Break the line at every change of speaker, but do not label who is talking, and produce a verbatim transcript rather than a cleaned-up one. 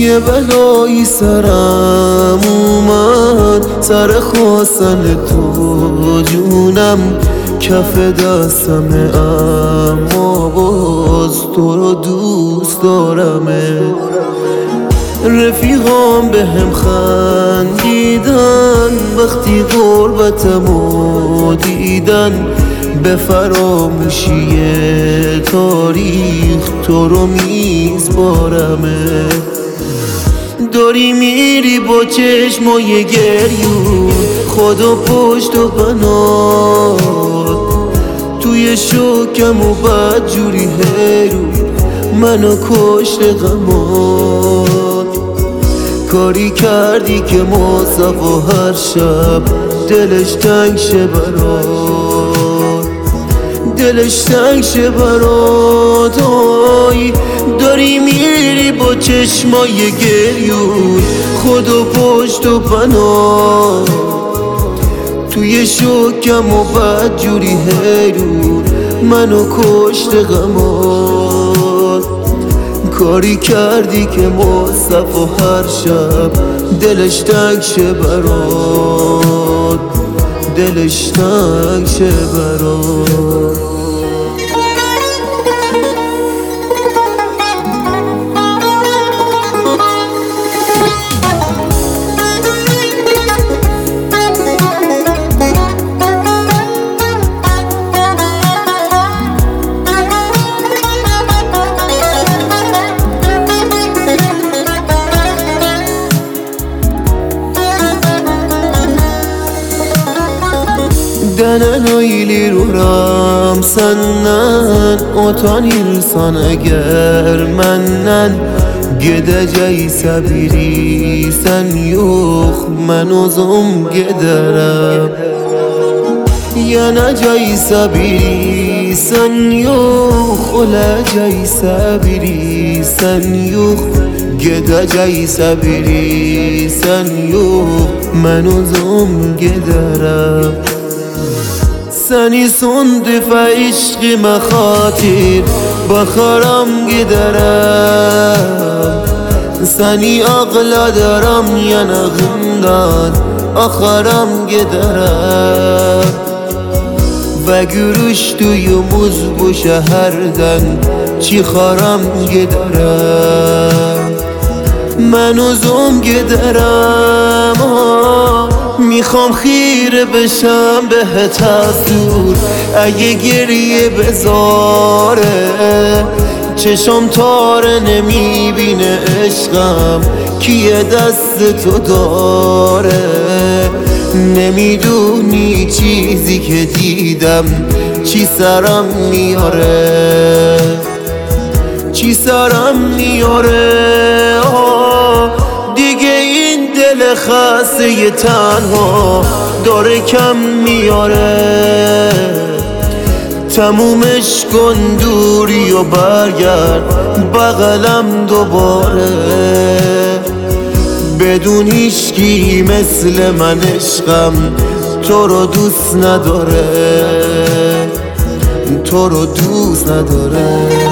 یه بلایی سرم اومد، سر خواستن تو جونم کف دستمه، اما باز تو رو دوست دارمه. رفیقام به هم خندیدن وقتی غربتمو دیدن، به فراموشی تاریخ تو رو میسپارمه. داری میری با چشمای گریون، خدا پشت و بنات توی شکم و بدجوری هیرون منو کشت غمات. کاری کردی که مصطفی هر شب دلش تنگ شه برات، دلش تنگ شه برات. آی داری میری با چشمای گریون، خدا پشت و پناه توی شکم و بدجوری هیرون منو کشت غمات. کاری کردی که مصطفی هر شب دلش تنگ شه برات، دلش تنگ شه برات. Denen oyliruram senden, utanırsan eğer menden. Gedecekse biri sen yok, ben uzun giderim. Yanacaksa biri sen yok, olacaksa biri sen yok. Gedecekse biri sen yok, ben uzun giderim. سنی سندف عشقی مخاطر بخرم giderim. Seni ağladıram yanağımdan, axaram giderim. Ve görüştüğümüz bu şehirden çıkaram giderim. من uzun giderim. میخوام خیره بشم بهت از دور، اگه گریه بذاره چشم تاره نمیبینه عشقم کیه دست تو داره. نمیدونی چیزی که دیدم چی سرم میاره، چی سرم میاره. دیگه این دل خسته تنها داره کم میاره. تمومش کن دوری و برگرد بغلم دوباره. بدون هیچکی مثل من عشقم تو رو دوست نداره، تو رو دوست نداره.